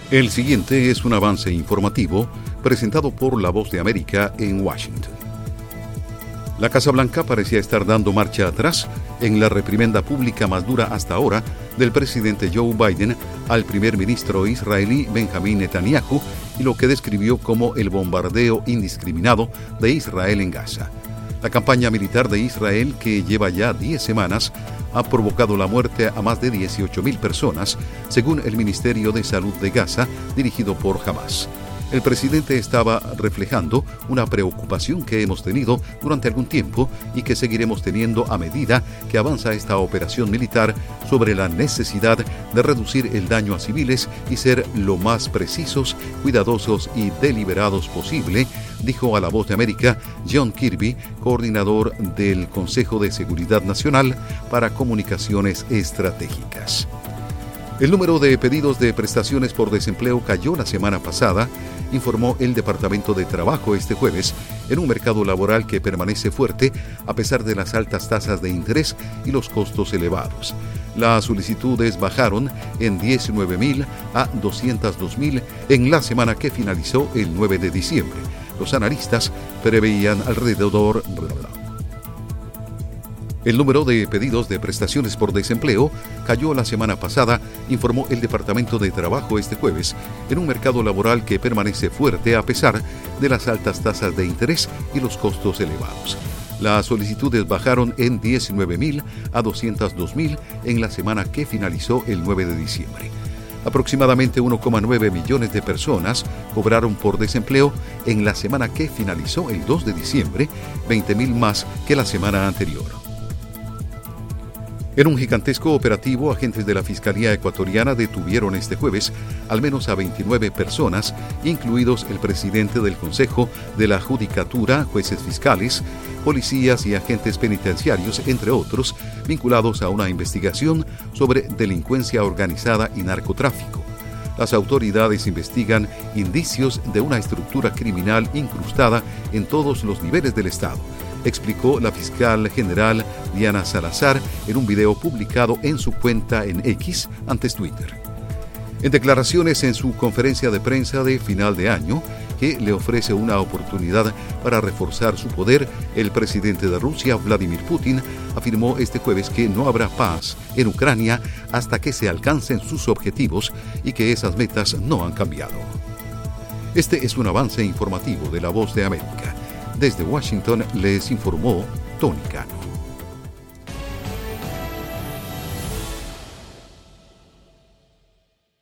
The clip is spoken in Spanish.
El siguiente es un avance informativo presentado por La Voz de América en Washington. La Casa Blanca parecía estar dando marcha atrás en la reprimenda pública más dura hasta ahora del presidente Joe Biden al primer ministro israelí Benjamín Netanyahu y lo que describió como el bombardeo indiscriminado de Israel en Gaza. La campaña militar de Israel, que lleva ya 10 semanas, ha provocado la muerte a más de 18.000 personas, según el Ministerio de Salud de Gaza, dirigido por Hamas. El presidente estaba reflejando una preocupación que hemos tenido durante algún tiempo y que seguiremos teniendo a medida que avanza esta operación militar sobre la necesidad de reducir el daño a civiles y ser lo más precisos, cuidadosos y deliberados posible, dijo a La Voz de América John Kirby, coordinador del Consejo de Seguridad Nacional para Comunicaciones Estratégicas. El número de pedidos de prestaciones por desempleo cayó la semana pasada, informó el Departamento de Trabajo este jueves, en un mercado laboral que permanece fuerte a pesar de las altas tasas de interés y los costos elevados. Las solicitudes bajaron en 19.000 a 202.000 en la semana que finalizó el 9 de diciembre. Los analistas preveían alrededor. El número de pedidos de prestaciones por desempleo cayó la semana pasada, informó el Departamento de Trabajo este jueves, en un mercado laboral que permanece fuerte a pesar de las altas tasas de interés y los costos elevados. Las solicitudes bajaron en 19.000 a 202.000 en la semana que finalizó el 9 de diciembre. Aproximadamente 1,9 millones de personas cobraron por desempleo en la semana que finalizó el 2 de diciembre, 20.000 más que la semana anterior. En un gigantesco operativo, agentes de la Fiscalía Ecuatoriana detuvieron este jueves al menos a 29 personas, incluidos el presidente del Consejo de la Judicatura, jueces fiscales, policías y agentes penitenciarios, entre otros, vinculados a una investigación sobre delincuencia organizada y narcotráfico. Las autoridades investigan indicios de una estructura criminal incrustada en todos los niveles del Estado, explicó la fiscal general Diana Salazar en un video publicado en su cuenta en X, antes Twitter. En declaraciones en su conferencia de prensa de final de año, que le ofrece una oportunidad para reforzar su poder, el presidente de Rusia, Vladimir Putin, afirmó este jueves que no habrá paz en Ucrania hasta que se alcancen sus objetivos y que esas metas no han cambiado. Este es un avance informativo de La Voz de América. Desde Washington les informó Tony Cano.